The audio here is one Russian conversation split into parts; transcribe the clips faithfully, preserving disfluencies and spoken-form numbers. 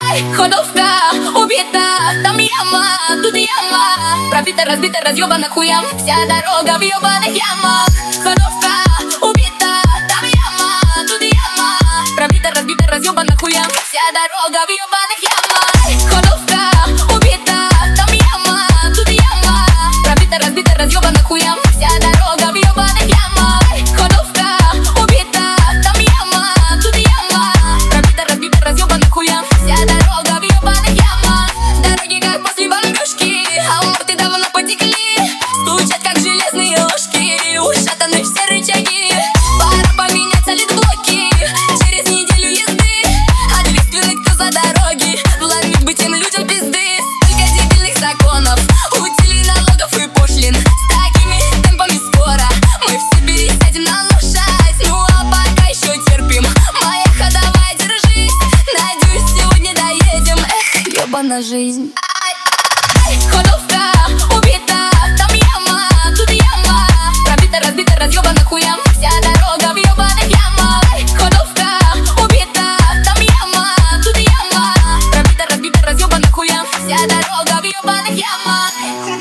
Ходовка убита, там яма, тут яма, пробита, разбита, разъебана хуям, вся дорога в ебаных ямах. Ходовка убита, там яма, тут яма, пробита, разбита, разъебана хуям, вся дорога в ебаных ямах. Ходовка убита, там яма, тут яма, пробита, разбита, разъебана хуям, вся дорога в ебаных ямах. Ходовка убита, там яма, тут яма, пробита, разбита, разъебана хуям, вся дорога в ебаных ямах. Дороги как после бомбежки, а морды давно потекли, стучат как железные ложки, ушатаны все рычаги. Пора поменяться лид-блоки, через неделю езды ответственны кто за дороги, вломить бы тем людям пизды. Столько дебильных законов, утили налогов и пошлин, с такими темпами скоро мы все пересядем на лошадь. Ну а пока еще терпим, моя ходовая, держись, надеюсь сегодня доедем. Эх, ебана жизнь. Ходовка убита, там яма, тут яма, пробита, разбита, разъебана хуям, вся дорога в ебаных ямах. Ходовка убита, там яма, тут яма, пробита, разбита, разъебана хуям, вся дорога в ебаных ямах.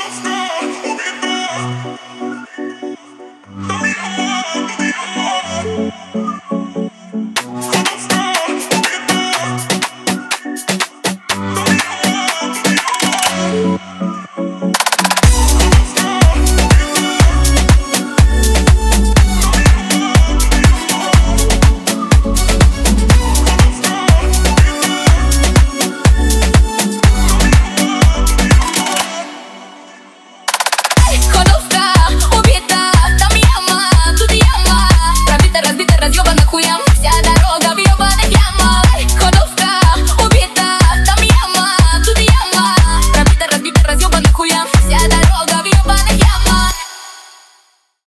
Ходовка убита, там яма, тут яма, пробита, разбита, разъебана хуям, вся дорога в ебаных ямах. Ходовка убита, там яма, тут яма, пробита, разбита, разъебана хуям.